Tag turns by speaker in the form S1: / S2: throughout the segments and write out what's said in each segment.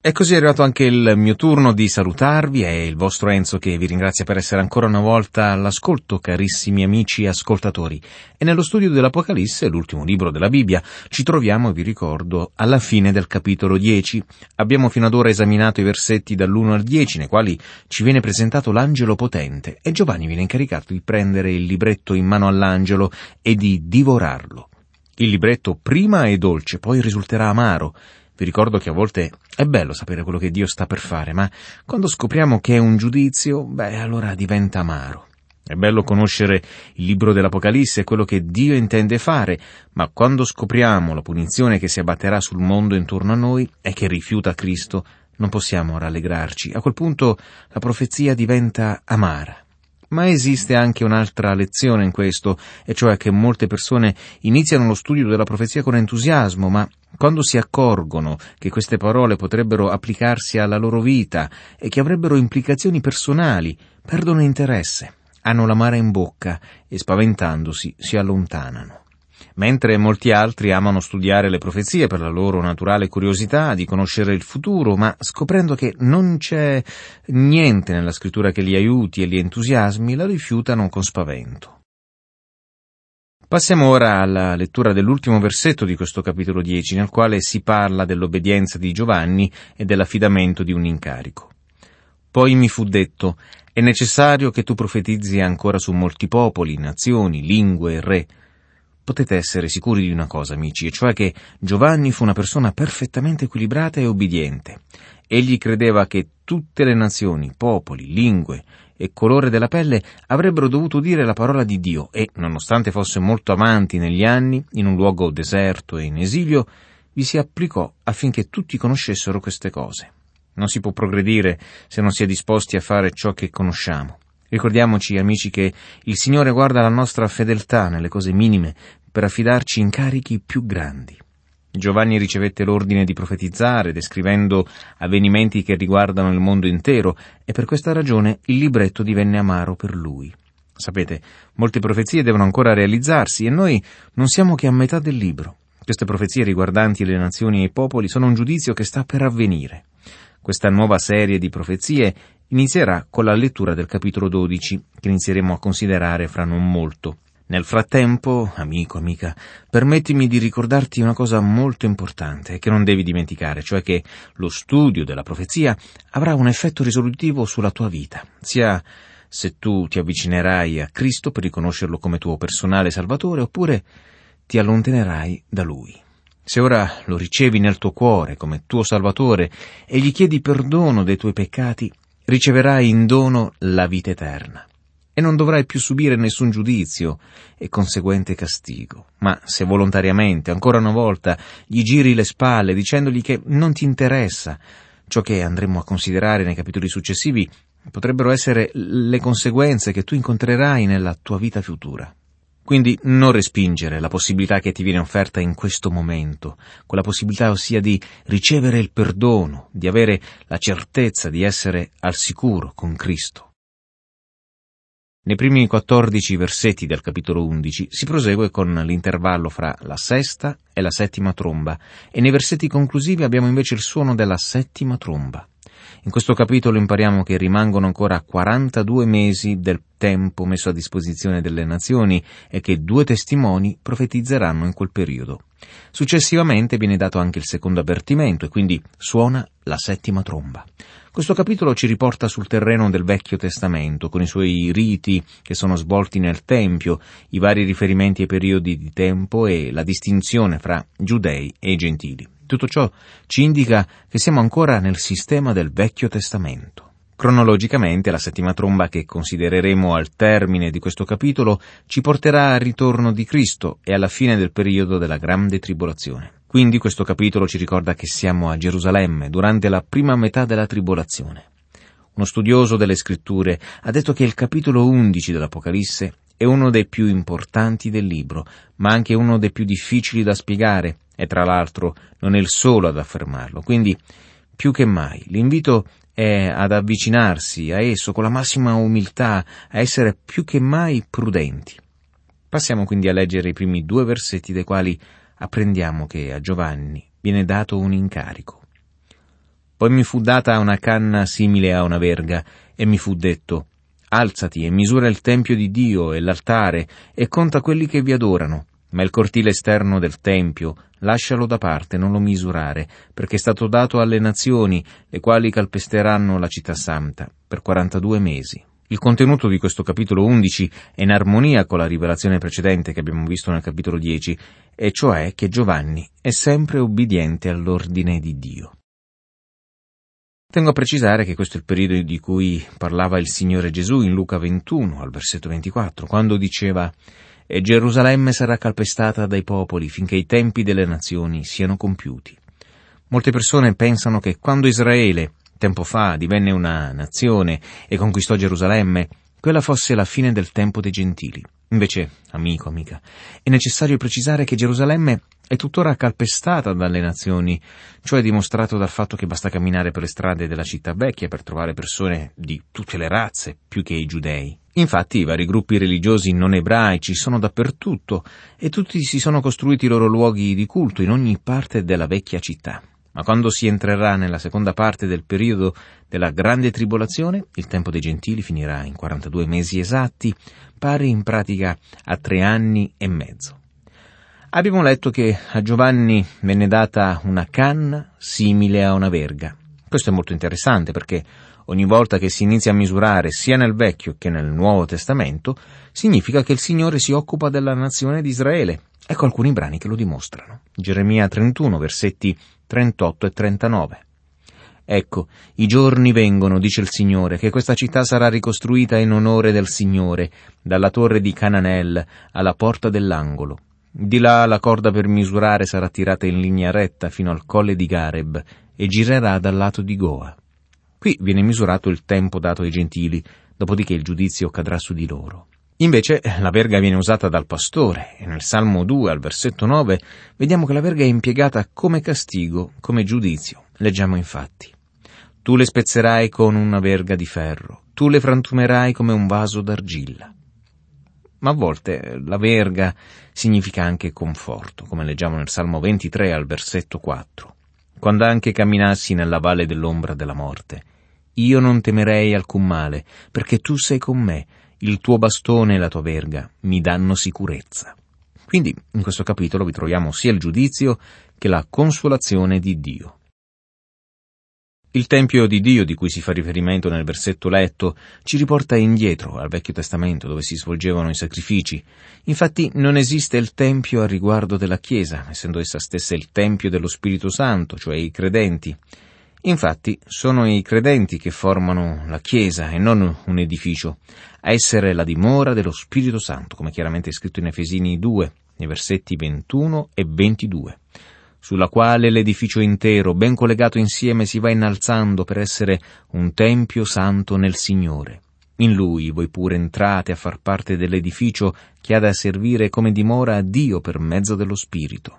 S1: E così è arrivato anche il mio turno di salutarvi, è il vostro Enzo che vi ringrazia per essere ancora una volta all'ascolto, carissimi amici ascoltatori. E nello studio dell'Apocalisse, l'ultimo libro della Bibbia, ci troviamo, vi ricordo, alla fine del capitolo 10. Abbiamo fino ad ora esaminato i versetti dall'1 al 10, nei quali ci viene presentato l'angelo potente, e Giovanni viene incaricato di prendere il libretto in mano all'angelo e di divorarlo. Il libretto prima è dolce, poi risulterà amaro. Vi ricordo che a volte è bello sapere quello che Dio sta per fare, ma quando scopriamo che è un giudizio, allora diventa amaro. È bello conoscere il libro dell'Apocalisse e quello che Dio intende fare, ma quando scopriamo la punizione che si abbatterà sul mondo intorno a noi e che rifiuta Cristo, non possiamo rallegrarci. A quel punto la profezia diventa amara. Ma esiste anche un'altra lezione in questo, e cioè che molte persone iniziano lo studio della profezia con entusiasmo, ma quando si accorgono che queste parole potrebbero applicarsi alla loro vita e che avrebbero implicazioni personali, perdono interesse, hanno l'amara in bocca e spaventandosi si allontanano. Mentre molti altri amano studiare le profezie per la loro naturale curiosità di conoscere il futuro, ma scoprendo che non c'è niente nella scrittura che li aiuti e li entusiasmi, la rifiutano con spavento. Passiamo ora alla lettura dell'ultimo versetto di questo capitolo 10, nel quale si parla dell'obbedienza di Giovanni e dell'affidamento di un incarico. Poi mi fu detto: è necessario che tu profetizzi ancora su molti popoli, nazioni, lingue e re. Potete essere sicuri di una cosa, amici, e cioè che Giovanni fu una persona perfettamente equilibrata e obbediente. Egli credeva che tutte le nazioni, popoli, lingue e colore della pelle avrebbero dovuto udire la parola di Dio e, nonostante fosse molto avanti negli anni, in un luogo deserto e in esilio, vi si applicò affinché tutti conoscessero queste cose. Non si può progredire se non si è disposti a fare ciò che conosciamo. Ricordiamoci, amici, che il Signore guarda la nostra fedeltà nelle cose minime per affidarci incarichi più grandi. Giovanni ricevette l'ordine di profetizzare, descrivendo avvenimenti che riguardano il mondo intero, e per questa ragione il libretto divenne amaro per lui. Sapete, molte profezie devono ancora realizzarsi e noi non siamo che a metà del libro. Queste profezie riguardanti le nazioni e i popoli sono un giudizio che sta per avvenire. Questa nuova serie di profezie inizierà con la lettura del capitolo 12, che inizieremo a considerare fra non molto. Nel frattempo, amico, amica, permettimi di ricordarti una cosa molto importante che non devi dimenticare, cioè che lo studio della profezia avrà un effetto risolutivo sulla tua vita, sia se tu ti avvicinerai a Cristo per riconoscerlo come tuo personale Salvatore, oppure ti allontanerai da Lui. Se ora lo ricevi nel tuo cuore come tuo Salvatore e gli chiedi perdono dei tuoi peccati, riceverai in dono la vita eterna e non dovrai più subire nessun giudizio e conseguente castigo. Ma se volontariamente, ancora una volta, gli giri le spalle dicendogli che non ti interessa ciò che andremo a considerare nei capitoli successivi, potrebbero essere le conseguenze che tu incontrerai nella tua vita futura. Quindi non respingere la possibilità che ti viene offerta in questo momento, quella possibilità ossia di ricevere il perdono, di avere la certezza di essere al sicuro con Cristo. Nei primi 14 versetti del capitolo 11 si prosegue con l'intervallo fra la sesta e la settima tromba, e nei versetti conclusivi abbiamo invece il suono della settima tromba. In questo capitolo impariamo che rimangono ancora 42 mesi del tempo messo a disposizione delle nazioni e che 2 testimoni profetizzeranno in quel periodo. Successivamente viene dato anche il secondo avvertimento e quindi suona la settima tromba. Questo capitolo ci riporta sul terreno del Vecchio Testamento, con i suoi riti che sono svolti nel Tempio, i vari riferimenti ai periodi di tempo e la distinzione fra giudei e gentili. Tutto ciò ci indica che siamo ancora nel sistema del Vecchio Testamento. Cronologicamente, la settima tromba che considereremo al termine di questo capitolo ci porterà al ritorno di Cristo e alla fine del periodo della Grande Tribolazione. Quindi questo capitolo ci ricorda che siamo a Gerusalemme durante la prima metà della tribolazione. Uno studioso delle Scritture ha detto che il capitolo 11 dell'Apocalisse è uno dei più importanti del libro, ma anche uno dei più difficili da spiegare, e tra l'altro non è il solo ad affermarlo. Quindi, più che mai, l'invito è ad avvicinarsi a esso con la massima umiltà, a essere più che mai prudenti. Passiamo quindi a leggere i primi 2 versetti dai quali apprendiamo che a Giovanni viene dato un incarico. Poi mi fu data una canna simile a una verga, e mi fu detto: alzati e misura il tempio di Dio e l'altare, e conta quelli che vi adorano, ma il cortile esterno del tempio lascialo da parte, non lo misurare, perché è stato dato alle nazioni, le quali calpesteranno la città santa, per 42 mesi. Il contenuto di questo capitolo 11 è in armonia con la rivelazione precedente che abbiamo visto nel capitolo 10, e cioè che Giovanni è sempre obbediente all'ordine di Dio. Tengo a precisare che questo è il periodo di cui parlava il Signore Gesù in Luca 21, al versetto 24, quando diceva: «E Gerusalemme sarà calpestata dai popoli finché i tempi delle nazioni siano compiuti». Molte persone pensano che quando Israele, tempo fa, divenne una nazione e conquistò Gerusalemme, quella fosse la fine del tempo dei gentili. Invece, amico, amica, è necessario precisare che Gerusalemme è tuttora calpestata dalle nazioni, cioè dimostrato dal fatto che basta camminare per le strade della città vecchia per trovare persone di tutte le razze, più che i giudei. Infatti i vari gruppi religiosi non ebraici sono dappertutto e tutti si sono costruiti i loro luoghi di culto in ogni parte della vecchia città. Ma quando si entrerà nella seconda parte del periodo della grande tribolazione, il tempo dei gentili finirà in 42 mesi esatti, pari in pratica a 3 anni e mezzo. Abbiamo letto che a Giovanni venne data una canna simile a una verga. Questo è molto interessante perché ogni volta che si inizia a misurare sia nel Vecchio che nel Nuovo Testamento, significa che il Signore si occupa della nazione di Israele. Ecco alcuni brani che lo dimostrano. Geremia 31, versetti 38 e 39. Ecco, i giorni vengono, dice il Signore, che questa città sarà ricostruita in onore del Signore, dalla torre di Cananel alla porta dell'angolo. Di là la corda per misurare sarà tirata in linea retta fino al colle di Gareb e girerà dal lato di Goa. Qui viene misurato il tempo dato ai gentili, dopodiché il giudizio cadrà su di loro. Invece la verga viene usata dal pastore e nel Salmo 2 al versetto 9 vediamo che la verga è impiegata come castigo, come giudizio. Leggiamo infatti: tu le spezzerai con una verga di ferro, tu le frantumerai come un vaso d'argilla. Ma a volte la verga significa anche conforto, come leggiamo nel Salmo 23 al versetto 4. Quando anche camminassi nella valle dell'ombra della morte, io non temerei alcun male, perché tu sei con me, il tuo bastone e la tua verga mi danno sicurezza. Quindi in questo capitolo vi troviamo sia il giudizio che la consolazione di Dio. Il Tempio di Dio di cui si fa riferimento nel versetto letto ci riporta indietro al Vecchio Testamento dove si svolgevano i sacrifici. Infatti non esiste il Tempio a riguardo della Chiesa, essendo essa stessa il Tempio dello Spirito Santo, cioè i credenti. Infatti sono i credenti che formano la Chiesa e non un edificio, a essere la dimora dello Spirito Santo, come chiaramente è scritto in Efesini 2, nei versetti 21 e 22. Sulla quale l'edificio intero, ben collegato insieme, si va innalzando per essere un tempio santo nel Signore. In Lui voi pure entrate a far parte dell'edificio che ha da servire come dimora a Dio per mezzo dello Spirito.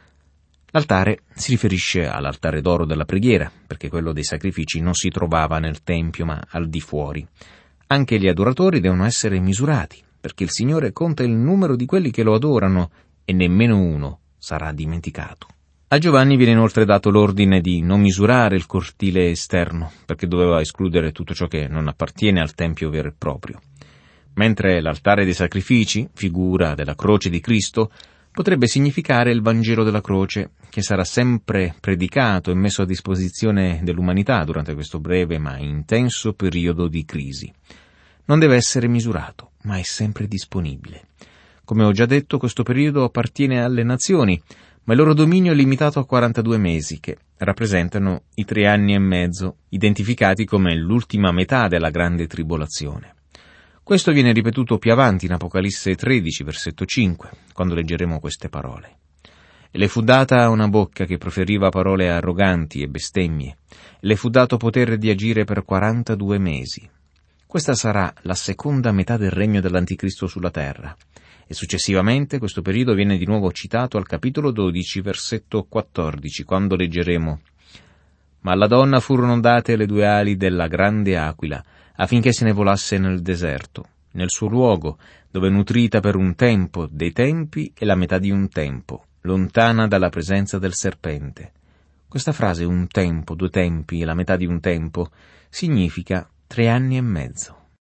S1: L'altare si riferisce all'altare d'oro della preghiera, perché quello dei sacrifici non si trovava nel Tempio, ma al di fuori. Anche gli adoratori devono essere misurati, perché il Signore conta il numero di quelli che lo adorano e nemmeno uno sarà dimenticato. A Giovanni viene inoltre dato l'ordine di non misurare il cortile esterno, perché doveva escludere tutto ciò che non appartiene al Tempio vero e proprio. Mentre l'altare dei sacrifici, figura della croce di Cristo, potrebbe significare il Vangelo della croce, che sarà sempre predicato e messo a disposizione dell'umanità durante questo breve ma intenso periodo di crisi. Non deve essere misurato, ma è sempre disponibile. Come ho già detto, questo periodo appartiene alle nazioni, ma il loro dominio è limitato a 42 mesi, che rappresentano i 3 anni e mezzo, identificati come l'ultima metà della grande tribolazione. Questo viene ripetuto più avanti in Apocalisse 13, versetto 5, quando leggeremo queste parole. E le fu data una bocca che proferiva parole arroganti e bestemmie, e le fu dato potere di agire per 42 mesi. Questa sarà la seconda metà del regno dell'Anticristo sulla terra. E successivamente questo periodo viene di nuovo citato al capitolo 12, versetto 14, quando leggeremo: «Ma alla donna furono date le 2 ali della grande aquila, affinché se ne volasse nel deserto, nel suo luogo, dove nutrita per un tempo dei tempi e la metà di un tempo, lontana dalla presenza del serpente. Questa frase, un tempo, due tempi e la metà di un tempo, significa 3 anni e mezzo.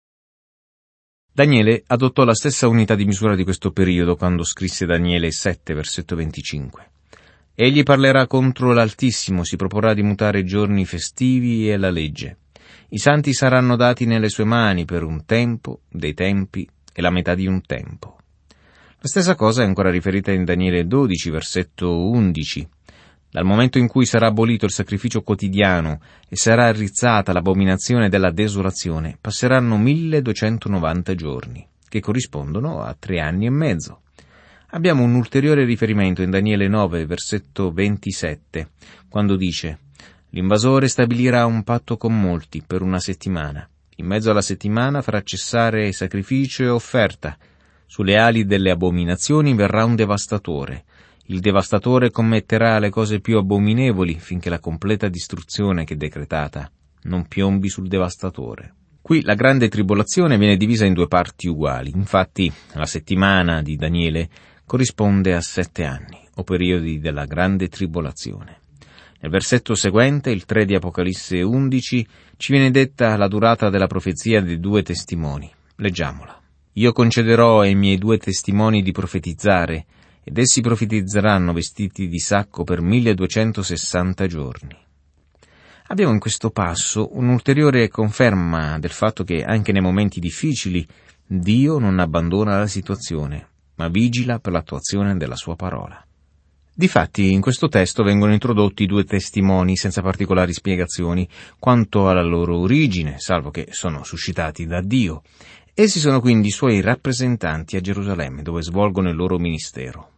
S1: Daniele adottò la stessa unità di misura di questo periodo quando scrisse Daniele 7, versetto 25. Egli parlerà contro l'Altissimo, si proporrà di mutare i giorni festivi e la legge. I santi saranno dati nelle sue mani per un tempo, dei tempi e la metà di un tempo. La stessa cosa è ancora riferita in Daniele 12, versetto 11. Dal momento in cui sarà abolito il sacrificio quotidiano e sarà rizzata l'abominazione della desolazione, passeranno 1290 giorni, che corrispondono a 3 anni e mezzo. Abbiamo un ulteriore riferimento in Daniele 9, versetto 27, quando dice: «L'invasore stabilirà un patto con molti per 1 settimana. In mezzo alla settimana farà cessare sacrificio e offerta. Sulle ali delle abominazioni verrà un devastatore. Il devastatore commetterà le cose più abominevoli finché la completa distruzione che è decretata non piombi sul devastatore». Qui la grande tribolazione viene divisa in 2 parti uguali. Infatti, la settimana di Daniele corrisponde a 7 anni, o periodi della grande tribolazione. Nel versetto seguente, il 3 di Apocalisse 11, ci viene detta la durata della profezia dei 2 testimoni. Leggiamola. «Io concederò ai miei 2 testimoni di profetizzare, ed essi profetizzeranno vestiti di sacco per 1260 giorni». Abbiamo in questo passo un'ulteriore conferma del fatto che anche nei momenti difficili Dio non abbandona la situazione, ma vigila per l'attuazione della sua parola. Difatti, in questo testo vengono introdotti 2 testimoni senza particolari spiegazioni quanto alla loro origine, salvo che sono suscitati da Dio. Essi sono quindi i suoi rappresentanti a Gerusalemme, dove svolgono il loro ministero.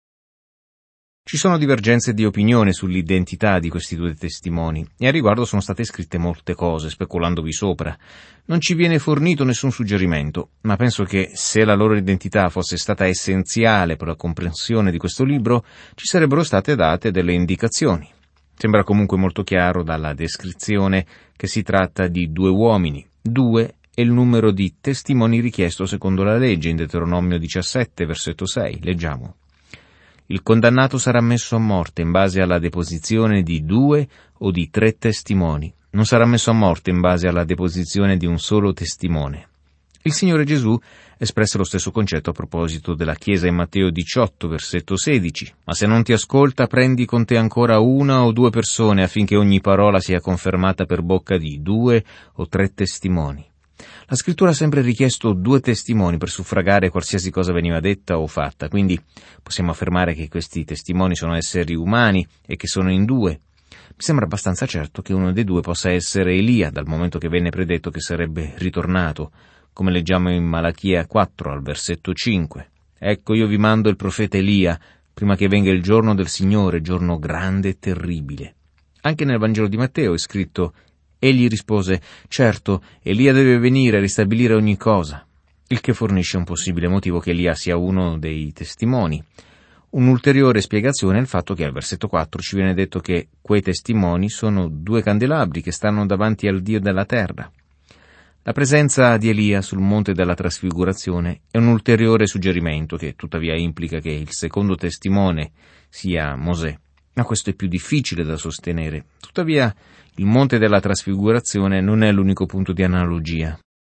S1: Ci sono divergenze di opinione sull'identità di questi 2 testimoni e a riguardo sono state scritte molte cose, speculandovi sopra. Non ci viene fornito nessun suggerimento, ma penso che se la loro identità fosse stata essenziale per la comprensione di questo libro, ci sarebbero state date delle indicazioni. Sembra comunque molto chiaro dalla descrizione che si tratta di 2 uomini. 2 è il numero di testimoni richiesto secondo la legge in Deuteronomio 17, versetto 6. Leggiamo. Il condannato sarà messo a morte in base alla deposizione di 2 o di 3 testimoni. Non sarà messo a morte in base alla deposizione di un solo testimone. Il Signore Gesù espresse lo stesso concetto a proposito della Chiesa in Matteo 18, versetto 16. «Ma se non ti ascolta, prendi con te ancora 1 o 2 persone affinché ogni parola sia confermata per bocca di 2 o 3 testimoni». La Scrittura ha sempre richiesto 2 testimoni per suffragare qualsiasi cosa veniva detta o fatta, quindi possiamo affermare che questi testimoni sono esseri umani e che sono in 2. Mi sembra abbastanza certo che uno dei 2 possa essere Elia, dal momento che venne predetto che sarebbe ritornato, come leggiamo in Malachia 4 al versetto 5. «Ecco, io vi mando il profeta Elia, prima che venga il giorno del Signore, giorno grande e terribile». Anche nel Vangelo di Matteo è scritto: «Egli rispose, certo, Elia deve venire a ristabilire ogni cosa», il che fornisce un possibile motivo che Elia sia uno dei testimoni. Un'ulteriore spiegazione è il fatto che al versetto 4 ci viene detto che quei testimoni sono 2 candelabri che stanno davanti al Dio della terra. La presenza di Elia sul monte della trasfigurazione è un ulteriore suggerimento che tuttavia implica che il secondo testimone sia Mosè. Ma questo è più difficile da sostenere. Tuttavia, il monte della trasfigurazione non è l'unico punto di analogia.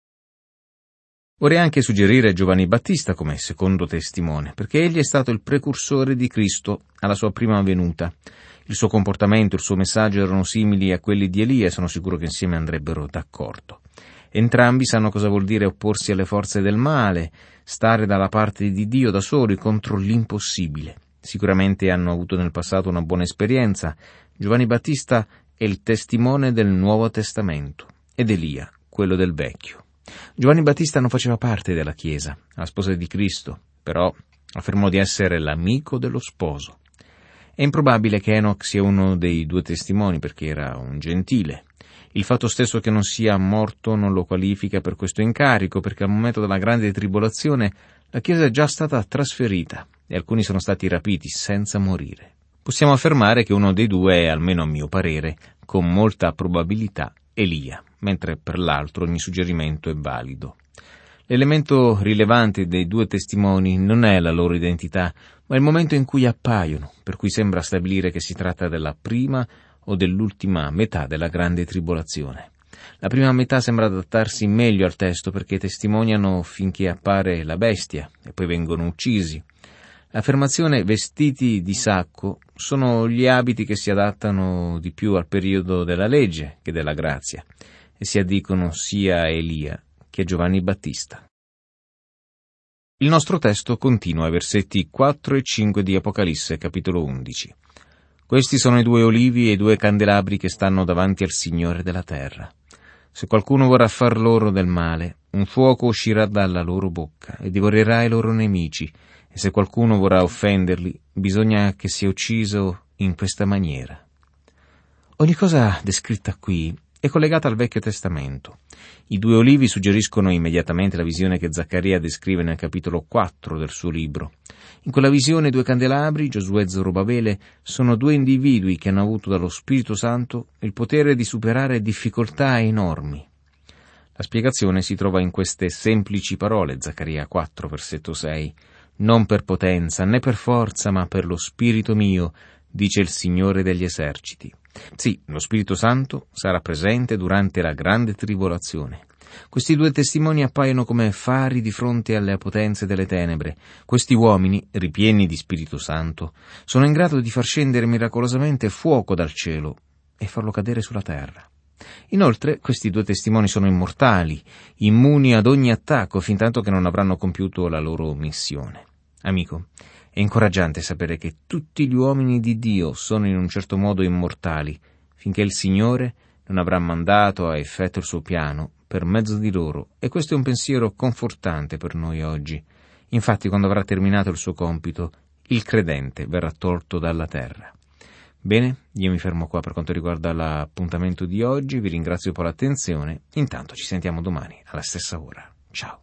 S1: Vorrei anche suggerire Giovanni Battista come secondo testimone, perché egli è stato il precursore di Cristo alla sua prima venuta. Il suo comportamento e il suo messaggio erano simili a quelli di Elia e sono sicuro che insieme andrebbero d'accordo. Entrambi sanno cosa vuol dire opporsi alle forze del male, stare dalla parte di Dio da soli contro l'impossibile. Sicuramente hanno avuto nel passato una buona esperienza. Giovanni Battista è il testimone del Nuovo Testamento ed Elia quello del Vecchio. Giovanni Battista non faceva parte della Chiesa, la sposa di Cristo, però affermò di essere l'amico dello sposo. È improbabile che Enoch sia uno dei 2 testimoni perché era un gentile. Il fatto stesso che non sia morto non lo qualifica per questo incarico, perché al momento della grande tribolazione la Chiesa è già stata trasferita e alcuni sono stati rapiti senza morire. Possiamo affermare che uno dei 2 è, almeno a mio parere, con molta probabilità Elia, mentre per l'altro ogni suggerimento è valido. L'elemento rilevante dei due testimoni non è la loro identità, ma il momento in cui appaiono, per cui sembra stabilire che si tratta della prima o dell'ultima metà della grande tribolazione. La prima metà sembra adattarsi meglio al testo perché testimoniano finché appare la bestia e poi vengono uccisi. L'affermazione vestiti di sacco sono gli abiti che si adattano di più al periodo della legge che della grazia e si addicono sia a Elia che a Giovanni Battista. Il nostro testo continua ai versetti 4 e 5 di Apocalisse, capitolo 11. Questi sono i due olivi e i due candelabri che stanno davanti al Signore della terra. Se qualcuno vorrà far loro del male, un fuoco uscirà dalla loro bocca e divorerà i loro nemici, e se qualcuno vorrà offenderli, bisogna che sia ucciso in questa maniera. Ogni cosa descritta qui è collegata al Vecchio Testamento. I due olivi suggeriscono immediatamente la visione che Zaccaria descrive nel capitolo 4 del suo libro. In quella visione i due candelabri, Giosuè e Zorobabele, sono due individui che hanno avuto dallo Spirito Santo il potere di superare difficoltà enormi. La spiegazione si trova in queste semplici parole, Zaccaria 4, versetto 6. «Non per potenza né per forza, ma per lo Spirito mio, dice il Signore degli eserciti». Sì, lo Spirito Santo sarà presente durante la grande tribolazione. Questi due testimoni appaiono come fari di fronte alle potenze delle tenebre. Questi uomini, ripieni di Spirito Santo, sono in grado di far scendere miracolosamente fuoco dal cielo e farlo cadere sulla terra. Inoltre, questi due testimoni sono immortali, immuni ad ogni attacco fintanto che non avranno compiuto la loro missione. Amico, è incoraggiante sapere che tutti gli uomini di Dio sono in un certo modo immortali, finché il Signore non avrà mandato a effetto il suo piano per mezzo di loro, e questo è un pensiero confortante per noi oggi. Infatti, quando avrà terminato il suo compito, il credente verrà tolto dalla terra. Bene, io mi fermo qua per quanto riguarda l'appuntamento di oggi, vi ringrazio per l'attenzione, intanto ci sentiamo domani alla stessa ora. Ciao.